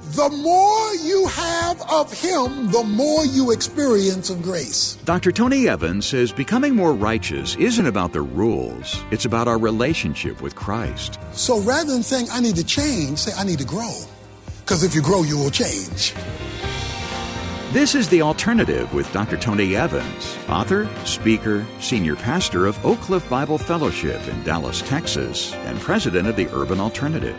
The more you have of him, the more you experience of grace. Dr. Tony Evans says becoming more righteous isn't about the rules. It's about our relationship with Christ. So rather than saying, I need to change, say, I need to grow. Because if you grow, you will change. This is The Alternative with Dr. Tony Evans, author, speaker, senior pastor of Oak Cliff Bible Fellowship in Dallas, Texas, and president of the Urban Alternative.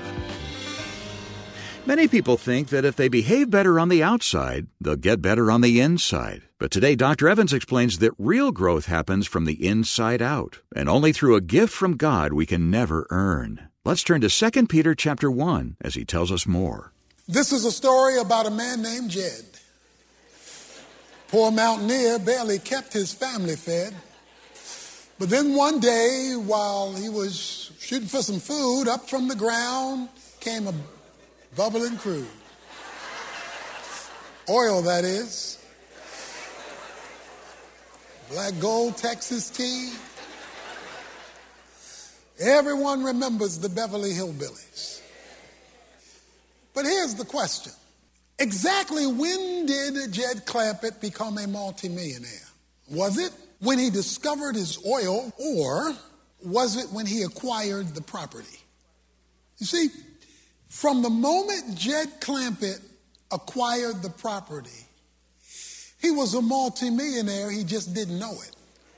Many people think that if they behave better on the outside, they'll get better on the inside. But today, Dr. Evans explains that real growth happens from the inside out, and only through a gift from God we can never earn. Let's turn to 2 Peter chapter 1 as he tells us more. This is a story about a man named Jed. Poor mountaineer barely kept his family fed. But then one day, while he was shooting for some food, up from the ground came a bubbling crude. Oil, that is. Black Gold Texas tea. Everyone remembers the Beverly Hillbillies. But here's the question. Exactly when did Jed Clampett become a multimillionaire? Was it when he discovered his oil, or was it when he acquired the property? You see, from the moment Jed Clampett acquired the property, he was a multimillionaire, he just didn't know it.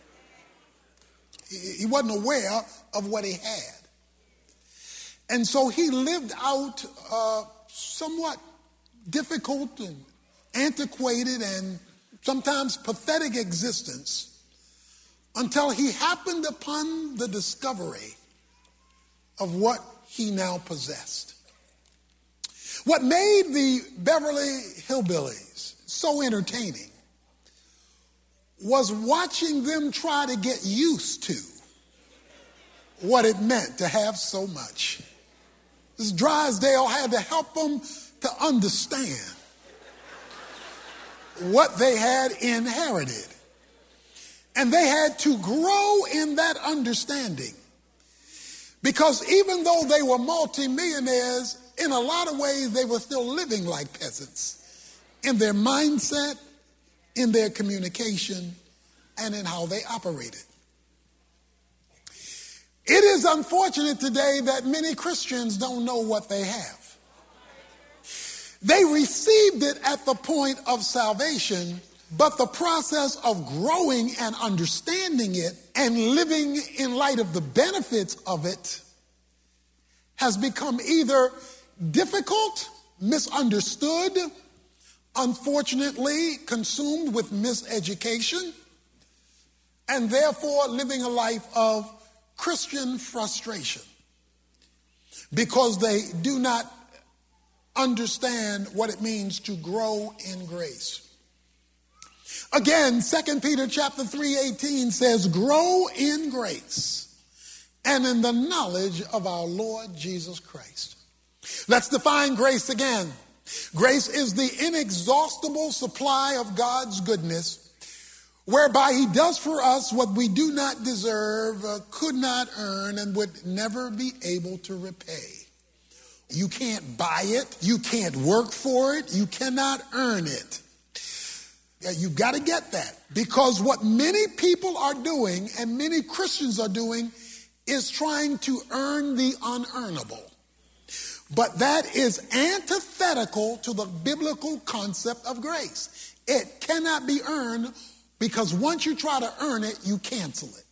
He wasn't aware of what he had. And so he lived out somewhat difficult and antiquated and sometimes pathetic existence until he happened upon the discovery of what he now possessed. What made the Beverly Hillbillies so entertaining was watching them try to get used to what it meant to have so much. This Drysdale had to help them to understand what they had inherited. And they had to grow in that understanding. Because even though they were multimillionaires, in a lot of ways they were still living like peasants in their mindset, in their communication, and in how they operated. It is unfortunate today that many Christians don't know what they have. They received it at the point of salvation, but the process of growing and understanding it and living in light of the benefits of it has become either difficult, misunderstood, unfortunately consumed with miseducation, and therefore living a life of Christian frustration because they do not understand what it means to grow in grace. Again, 2 Peter chapter 3:18 says, grow in grace and in the knowledge of our Lord Jesus Christ. Let's define grace again. Grace is the inexhaustible supply of God's goodness, whereby he does for us what we do not deserve, could not earn, and would never be able to repay. You can't buy it. You can't work for it. You cannot earn it. You've got to get that, because what many people are doing and many Christians are doing is trying to earn the unearnable. But that is antithetical to the biblical concept of grace. It cannot be earned, because once you try to earn it, you cancel it.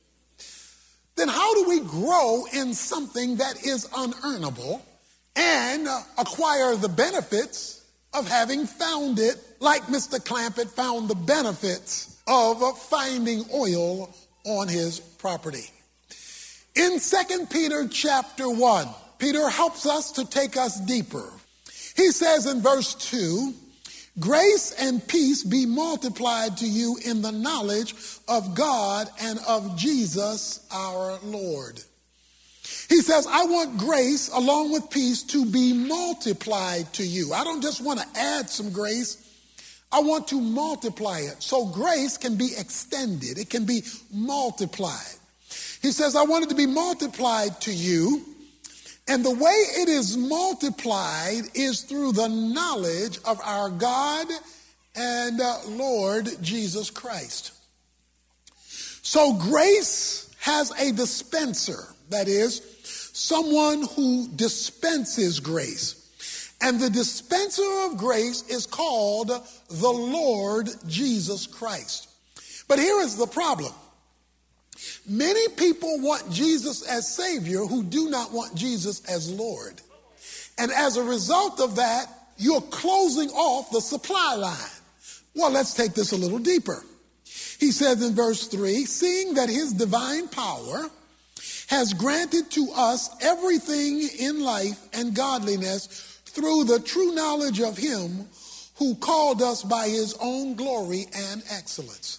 Then how do we grow in something that is unearnable and acquire the benefits of having found it, like Mr. Clampett found the benefits of finding oil on his property? In 2 Peter chapter 1, Peter helps us to take us deeper. He says in verse 2, grace and peace be multiplied to you in the knowledge of God and of Jesus our Lord. He says, I want grace along with peace to be multiplied to you. I don't just want to add some grace. I want to multiply it so grace can be extended. It can be multiplied. He says, I want it to be multiplied to you And the way it is multiplied is through the knowledge of our God and Lord Jesus Christ. So grace has a dispenser, that is, someone who dispenses grace. And the dispenser of grace is called the Lord Jesus Christ. But here is the problem. Many people want Jesus as Savior who do not want Jesus as Lord. And as a result of that, you're closing off the supply line. Well, let's take this a little deeper. He says in verse 3, seeing that his divine power has granted to us everything in life and godliness through the true knowledge of him who called us by his own glory and excellence.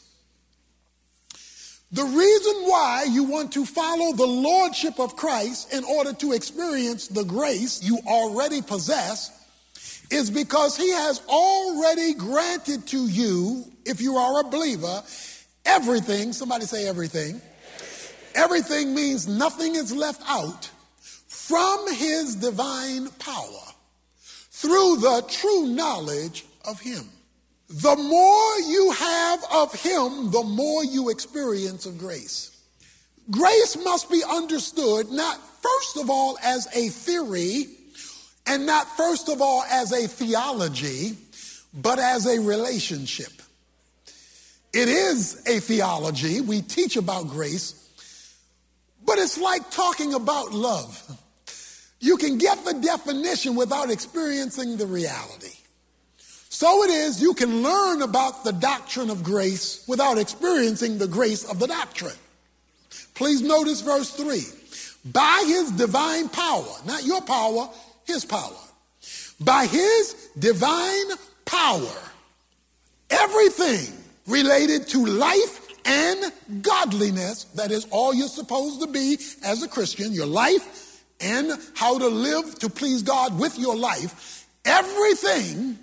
The reason why you want to follow the lordship of Christ in order to experience the grace you already possess is because he has already granted to you, if you are a believer, everything. Somebody say everything. Everything means nothing is left out from his divine power through the true knowledge of him. The more you have of him, the more you experience of grace. Grace must be understood not first of all as a theory and not first of all as a theology, but as a relationship. It is a theology. We teach about grace, but it's like talking about love. You can get the definition without experiencing the reality. So it is, you can learn about the doctrine of grace without experiencing the grace of the doctrine. Please notice verse 3. By his divine power, not your power, his power. By his divine power, everything related to life and godliness, that is all you're supposed to be as a Christian, your life and how to live to please God with your life, everything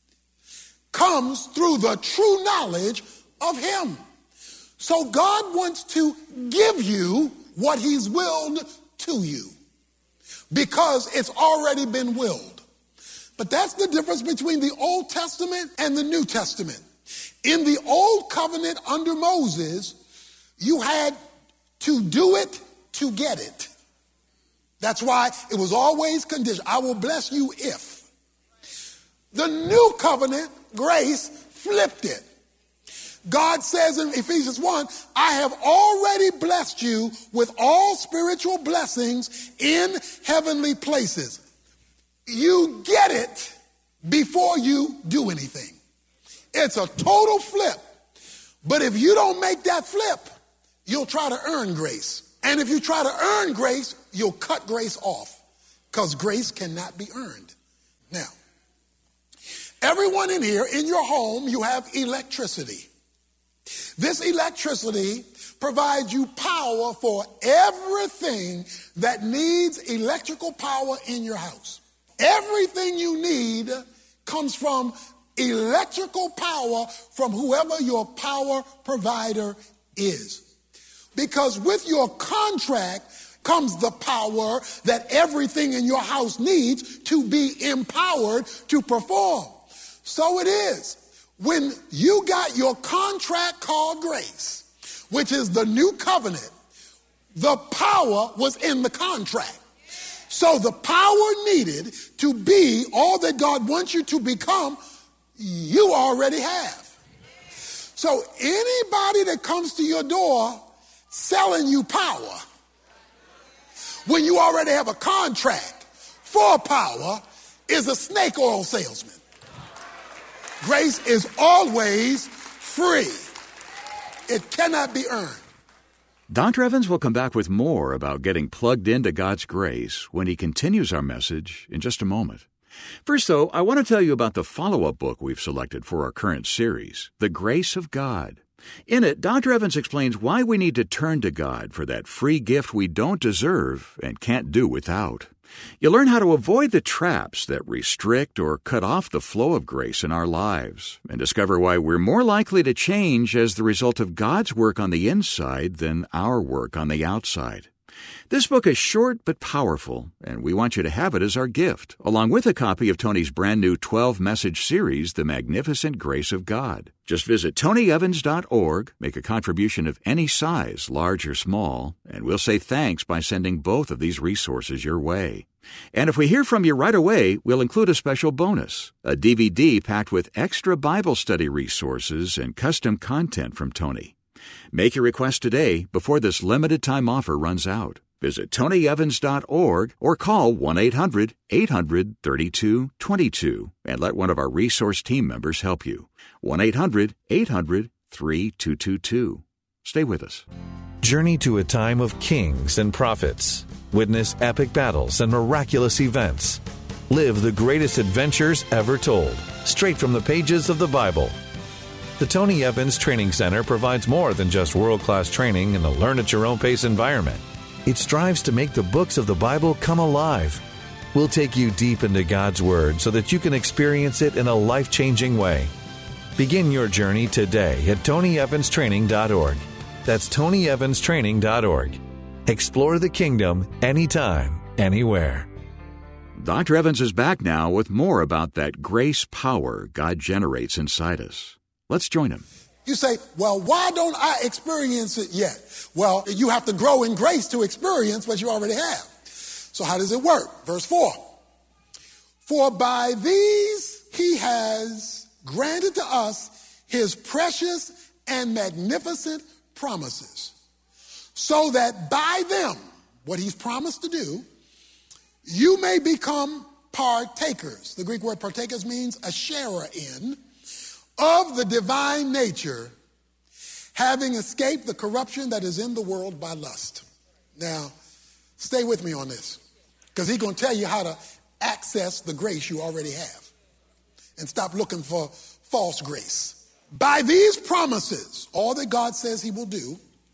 comes through the true knowledge of him. So God wants to give you what he's willed to you because it's already been willed. But that's the difference between the Old Testament and the New Testament. In the Old Covenant under Moses, you had to do it to get it. That's why it was always conditional. I will bless you if. The New Covenant, grace, flipped it. God says in Ephesians 1, I have already blessed you with all spiritual blessings in heavenly places. You get it before you do anything. It's a total flip. But if you don't make that flip, you'll try to earn grace. And if you try to earn grace, you'll cut grace off because grace cannot be earned. Now, everyone in here, in your home, you have electricity. This electricity provides you power for everything that needs electrical power in your house. Everything you need comes from electrical power from whoever your power provider is. Because with your contract comes the power that everything in your house needs to be empowered to perform. So it is. When you got your contract called grace, which is the new covenant, the power was in the contract. So the power needed to be all that God wants you to become, you already have. So anybody that comes to your door selling you power, when you already have a contract for power, is a snake oil salesman. Grace is always free. It cannot be earned. Dr. Evans will come back with more about getting plugged into God's grace when he continues our message in just a moment. First, though, I want to tell you about the follow-up book we've selected for our current series, The Grace of God. In it, Dr. Evans explains why we need to turn to God for that free gift we don't deserve and can't do without. You'll learn how to avoid the traps that restrict or cut off the flow of grace in our lives and discover why we're more likely to change as the result of God's work on the inside than our work on the outside. This book is short but powerful, and we want you to have it as our gift, along with a copy of Tony's brand new 12-message series, The Magnificent Grace of God. Just visit tonyevans.org, make a contribution of any size, large or small, and we'll say thanks by sending both of these resources your way. And if we hear from you right away, we'll include a special bonus, a DVD packed with extra Bible study resources and custom content from Tony. Make your request today before this limited-time offer runs out. Visit tonyevans.org or call 1-800-800-3222 and let one of our resource team members help you. 1-800-800-3222. Stay with us. Journey to a time of kings and prophets. Witness epic battles and miraculous events. Live the greatest adventures ever told, straight from the pages of the Bible. The Tony Evans Training Center provides more than just world-class training in a learn-at-your-own-pace environment. It strives to make the books of the Bible come alive. We'll take you deep into God's Word so that you can experience it in a life-changing way. Begin your journey today at TonyEvansTraining.org. That's TonyEvansTraining.org. Explore the kingdom anytime, anywhere. Dr. Evans is back now with more about that grace power God generates inside us. Let's join him. You say, well, why don't I experience it yet? Well, you have to grow in grace to experience what you already have. So how does it work? Verse 4. For by these he has granted to us his precious and magnificent promises, so that by them, what he's promised to do, you may become partakers. The Greek word partakers means a sharer in of the divine nature, having escaped the corruption that is in the world by lust. Now, stay with me on this, because he's going to tell you how to access the grace you already have and stop looking for false grace. By these promises, all that God says he will do,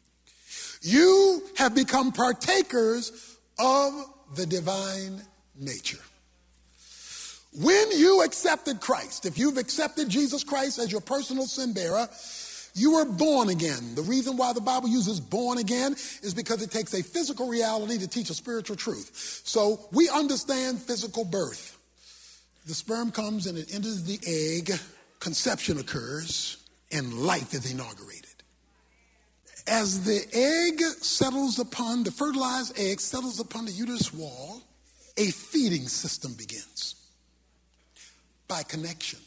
you have become partakers of the divine nature. When you accepted Christ, if you've accepted Jesus Christ as your personal sin bearer, you were born again. The reason why the Bible uses born again is because it takes a physical reality to teach a spiritual truth. So we understand physical birth. The sperm comes and it enters the egg, conception occurs, and life is inaugurated. As the egg settles upon, the fertilized egg settles upon the uterus wall, a feeding system begins by connection.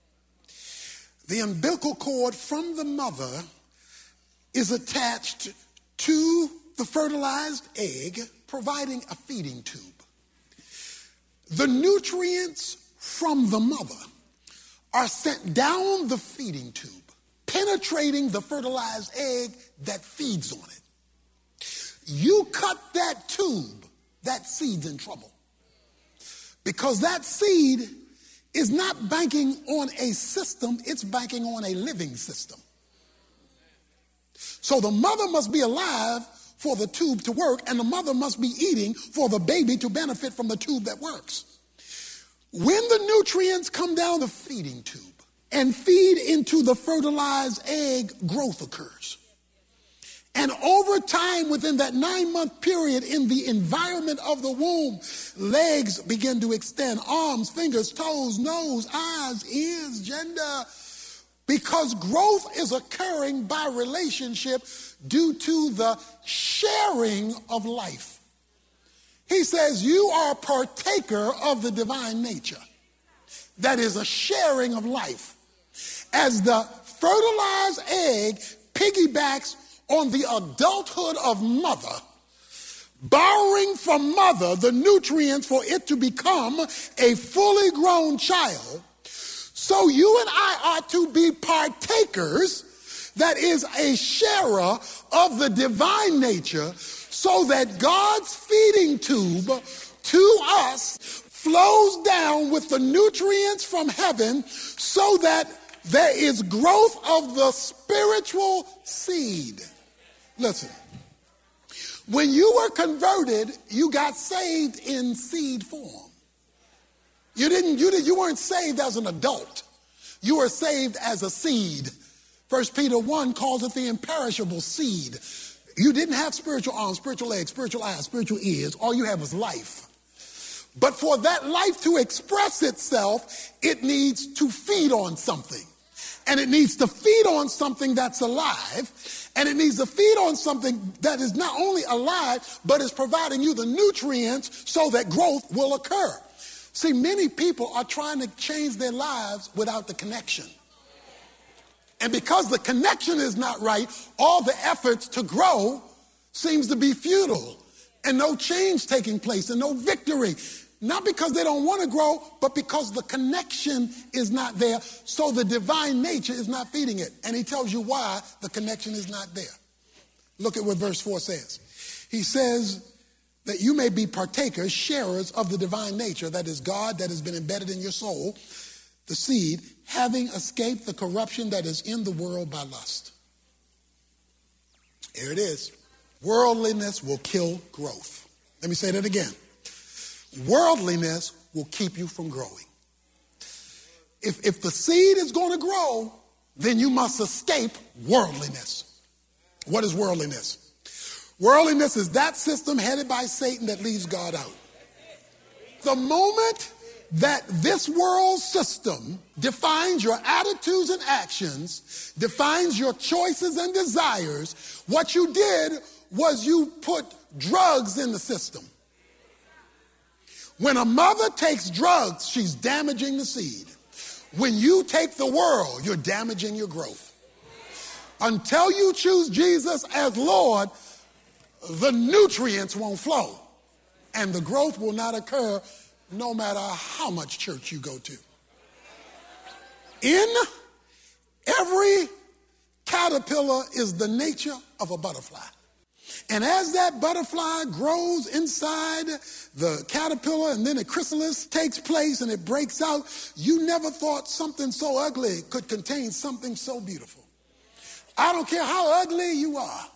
The umbilical cord from the mother is attached to the fertilized egg, providing a feeding tube. The nutrients from the mother are sent down the feeding tube, penetrating the fertilized egg that feeds on it. You cut that tube, that seed's in trouble. Because that seed is not banking on a system, it's banking on a living system. So the mother must be alive for the tube to work, and the mother must be eating for the baby to benefit from the tube that works. When the nutrients come down the feeding tube and feed into the fertilized egg, growth occurs. And over time, within that 9-month period in the environment of the womb, legs begin to extend, arms, fingers, toes, nose, eyes, ears, gender, because growth is occurring by relationship due to the sharing of life. He says you are a partaker of the divine nature. That is a sharing of life. As the fertilized egg piggybacks on the adulthood of mother, borrowing from mother the nutrients for it to become a fully grown child, so you and I are to be partakers, that is a sharer of the divine nature, so that God's feeding tube to us flows down with the nutrients from heaven, so that there is growth of the spiritual seed. Listen, when you were converted, you got saved in seed form. You weren't saved as an adult. You were saved as a seed. 1 Peter 1 calls it the imperishable seed. You didn't have spiritual arms, spiritual legs, spiritual eyes, spiritual ears. All you have was life. But for that life to express itself, it needs to feed on something. And it needs to feed on something that's alive. And it needs to feed on something that is not only alive, but is providing you the nutrients so that growth will occur. See, many people are trying to change their lives without the connection. And because the connection is not right, all the efforts to grow seems to be futile and no change taking place and no victory. Not because they don't want to grow, but because the connection is not there. So the divine nature is not feeding it. And he tells you why the connection is not there. Look at what verse 4 says. He says that you may be partakers, sharers of the divine nature, that is God that has been embedded in your soul, the seed, having escaped the corruption that is in the world by lust. Here it is. Worldliness will kill growth. Let me say that again. Worldliness will keep you from growing. If the seed is going to grow, then you must escape worldliness. What is worldliness? Worldliness is that system headed by Satan that leaves God out. The moment that this world system defines your attitudes and actions, defines your choices and desires, what you did was you put drugs in the system. When a mother takes drugs, she's damaging the seed. When you take the world, you're damaging your growth. Until you choose Jesus as Lord, the nutrients won't flow, and the growth will not occur no matter how much church you go to. In every caterpillar is the nature of a butterfly. And as that butterfly grows inside the caterpillar and then a chrysalis takes place and it breaks out, you never thought something so ugly could contain something so beautiful. I don't care how ugly you are.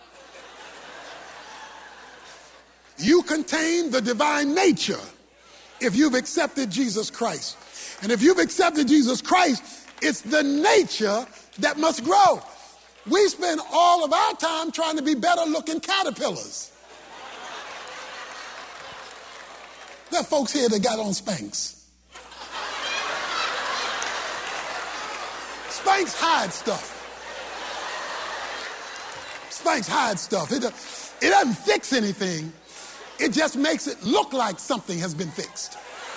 You contain the divine nature if you've accepted Jesus Christ. And if you've accepted Jesus Christ, it's the nature that must grow. We spend all of our time trying to be better looking caterpillars. There are folks here that got on Spanx. Spanx hide stuff. Spanx hide stuff. It doesn't fix anything. It just makes it look like something has been fixed.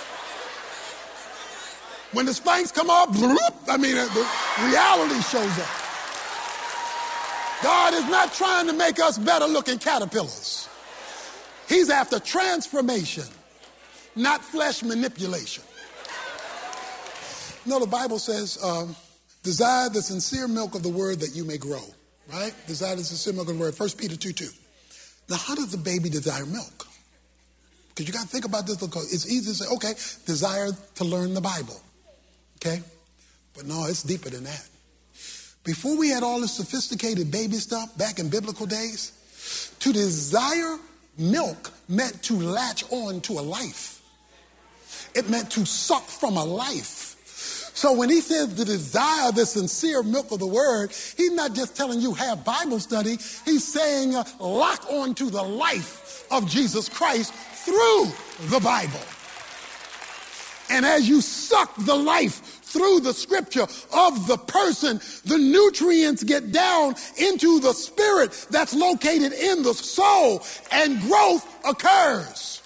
When the Spanx come off, the reality shows up. God is not trying to make us better looking caterpillars. He's after transformation, not flesh manipulation. You know, the Bible says, desire the sincere milk of the word that you may grow, right? Desire the sincere milk of the word, 1 Peter 2:2. Now, how does the baby desire milk? Because you got to think about this, because it's easy to say, okay, desire to learn the Bible, okay? But no, it's deeper than that. Before we had all this sophisticated baby stuff back in biblical days, to desire milk meant to latch on to a life. It meant to suck from a life. So when he says to desire the sincere milk of the word, he's not just telling you have Bible study. He's saying lock on to the life of Jesus Christ through the Bible. And as you suck the life through the scripture of the person, the nutrients get down into the spirit that's located in the soul, and growth occurs.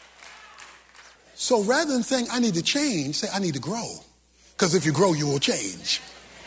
So rather than saying I need to change, say I need to grow. Because if you grow, you will change.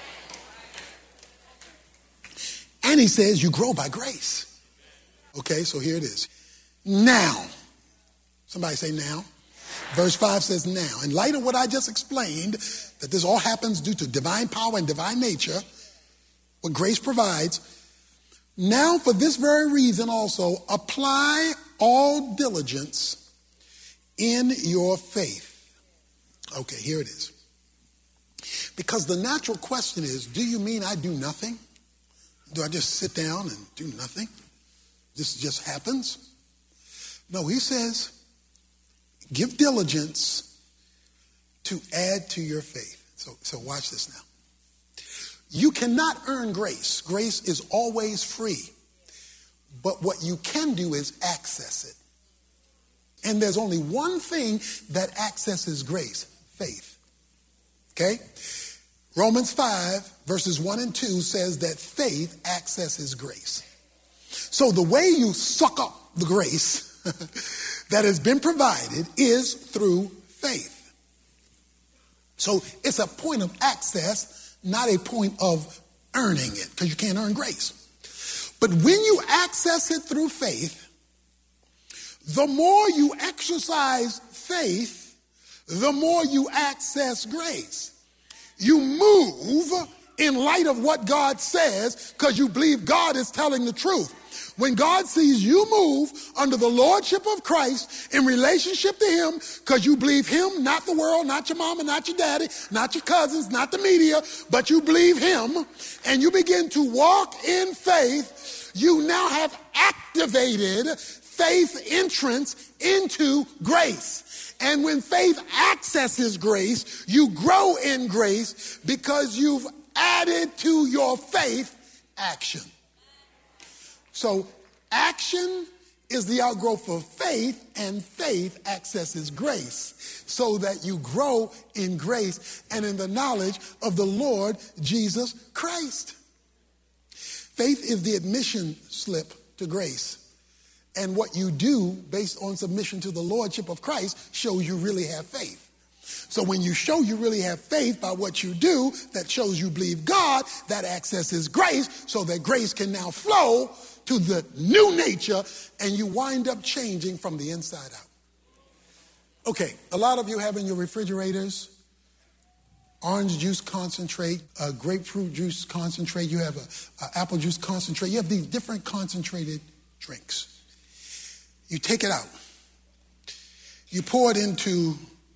And he says you grow by grace. Okay, so here it is. Now, somebody say now. Verse 5 says now. In light of what I just explained, that this all happens due to divine power and divine nature, what grace provides, now for this very reason also, apply all diligence in your faith. Okay, here it is. Because the natural question is, do you mean I do nothing? Do I just sit down and do nothing? This just happens? No, he says, give diligence to add to your faith. So watch this now. You cannot earn grace. Grace is always free. But what you can do is access it. And there's only one thing that accesses grace: faith. Okay? Romans 5, verses 1 and 2 says that faith accesses grace. So the way you suck up the grace that has been provided is through faith. So it's a point of access, not a point of earning it, because you can't earn grace. But when you access it through faith, the more you exercise faith, the more you access grace. You move in light of what God says because you believe God is telling the truth. When God sees you move under the lordship of Christ in relationship to him because you believe him, not the world, not your mama, not your daddy, not your cousins, not the media, but you believe him, and you begin to walk in faith, you now have activated faith entrance into grace. And when faith accesses grace, you grow in grace because you've added to your faith action. So action is the outgrowth of faith, and faith accesses grace so that you grow in grace and in the knowledge of the Lord Jesus Christ. Faith is the admission slip to grace. And what you do based on submission to the lordship of Christ shows you really have faith. So when you show you really have faith by what you do, that shows you believe God, that accesses grace so that grace can now flow to the new nature and you wind up changing from the inside out. Okay, a lot of you have in your refrigerators orange juice concentrate, grapefruit juice concentrate, you have a apple juice concentrate, you have these different concentrated drinks. You take it out. You pour it into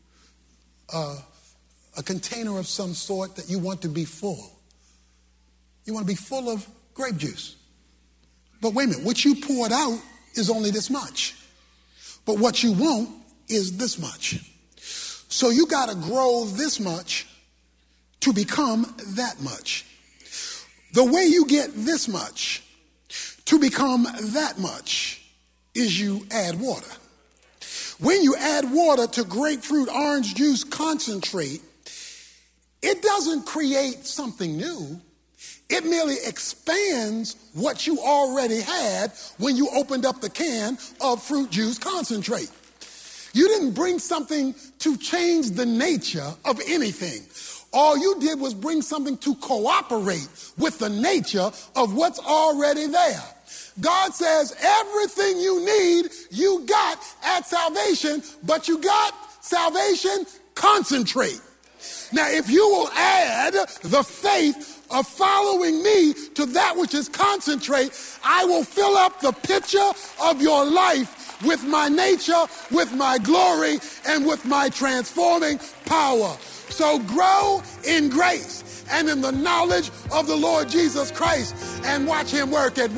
a container of some sort that you want to be full. You want to be full of grape juice. But wait a minute, what you poured out is only this much. But what you want is this much. So you got to grow this much to become that much. The way you get this much to become that much is you add water. When you add water to grapefruit orange juice concentrate, it doesn't create something new. It merely expands what you already had when you opened up the can of fruit juice concentrate. You didn't bring something to change the nature of anything. All you did was bring something to cooperate with the nature of what's already there. God says everything you need, you got at salvation, but you got salvation concentrate. Now, if you will add the faith of following me to that which is concentrate, I will fill up the pitcher of your life with my nature, with my glory, and with my transforming power. So grow in grace and in the knowledge of the Lord Jesus Christ, and watch him work it.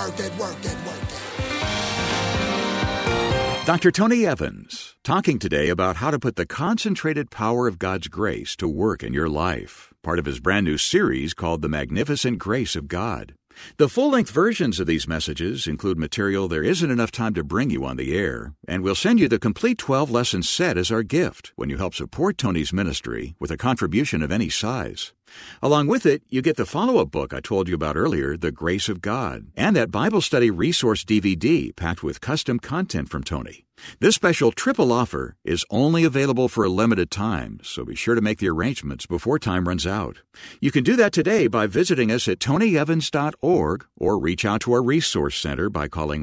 Dr. Tony Evans, talking today about how to put the concentrated power of God's grace to work in your life, part of his brand new series called The Magnificent Grace of God. The full-length versions of these messages include material there isn't enough time to bring you on the air, and we'll send you the complete 12-lesson set as our gift when you help support Tony's ministry with a contribution of any size. Along with it, you get the follow-up book I told you about earlier, The Grace of God, and that Bible study resource DVD packed with custom content from Tony. This special triple offer is only available for a limited time, so be sure to make the arrangements before time runs out. You can do that today by visiting us at tonyevans.org or reach out to our resource center by calling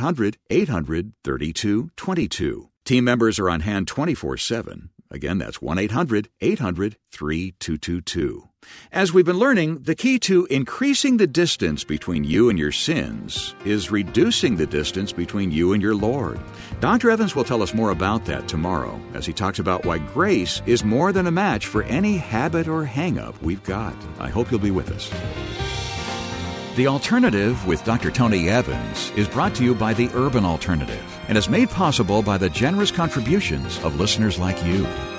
1-800-800-3222. Team members are on hand 24/7. Again, that's 1-800-800-3222. As we've been learning, the key to increasing the distance between you and your sins is reducing the distance between you and your Lord. Dr. Evans will tell us more about that tomorrow as he talks about why grace is more than a match for any habit or hang-up we've got. I hope you'll be with us. The Alternative with Dr. Tony Evans is brought to you by the Urban Alternative and is made possible by the generous contributions of listeners like you.